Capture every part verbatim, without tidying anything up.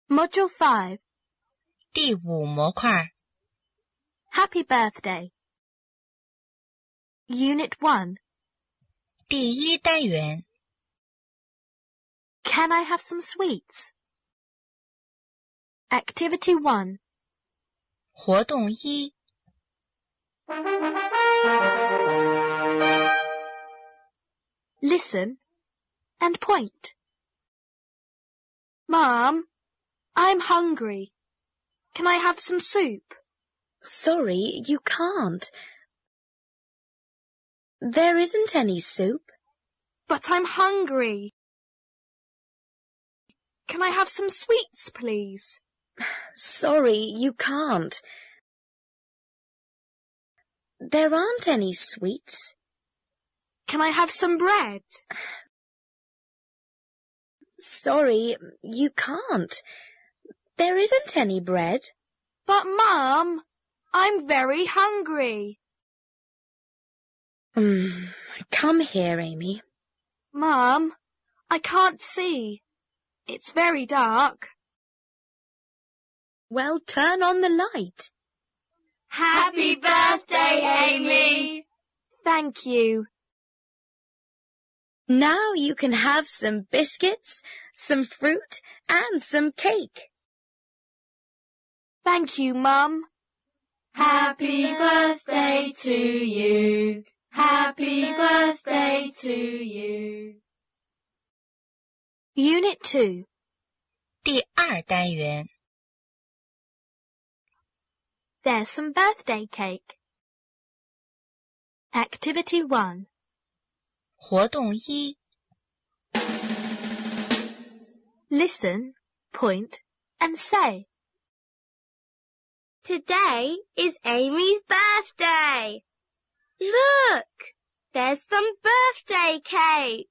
Module five. 第五模块 Happy birthday. Unit one. 第一单元 Can I have some sweets? Activity one. 活动一 Listen and point. Mom, I'm hungry. Can I have some soup? Sorry, you can't. There isn't any soup. But I'm hungry. Can I have some sweets, please? Sorry, you can't. There aren't any sweets. Can I have some bread? Sorry, you can't. There isn't any bread. But Mum, I'm very hungry. Mm, come here, Amy. Mum, I can't see. It's very dark. Well, turn on the light. Happy birthday, Amy! Thank you. Now you can have some biscuits, some fruit, and some cake. Thank you, Mum. Happy birthday to you. Happy birthday to you. Unit two. 第二单元 There's some birthday cake. Activity one. 活动一 Listen, point, and say. Today is Amy's birthday. Look, there's some birthday cake.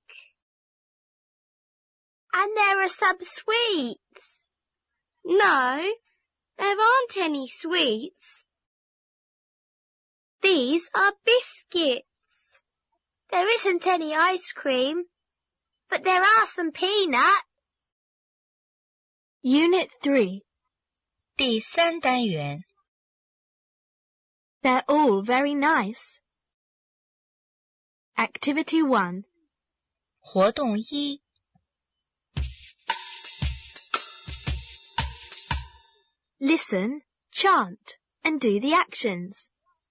And there are some sweets. No, there aren't any sweets. These are biscuits. There isn't any ice cream, but there are some peanuts. Unit three. 第三单元 They're all very nice. Activity one. 活动一 Listen, chant, and do the actions.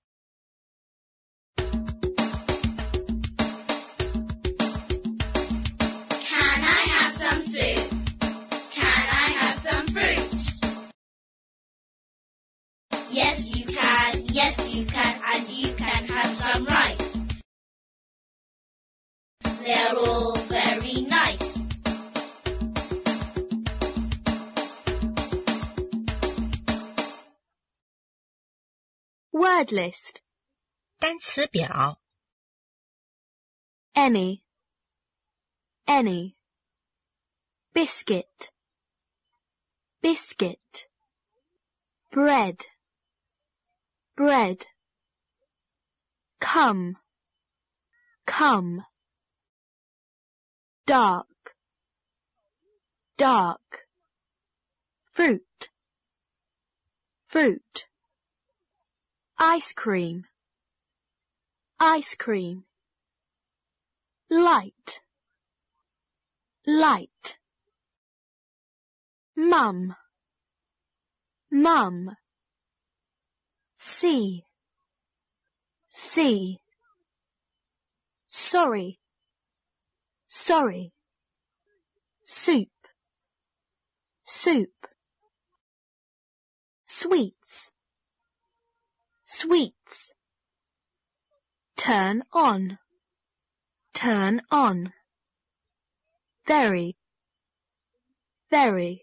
Can I have some soup? Can I have some fruit? Yes, you can. Yes, you can. And you can have some rice. They're all very nice. Word list. 单词表 Any. Any. Biscuit. Biscuit. Bread. Bread. Come. Come. Dark. Dark. Fruit. Fruit. Ice cream. Ice cream. Light. Light. Mum. Mum. See. See. Sorry. Sorry. Soup. Soup. Sweets. Sweets. Turn on. Turn on. Very. Very.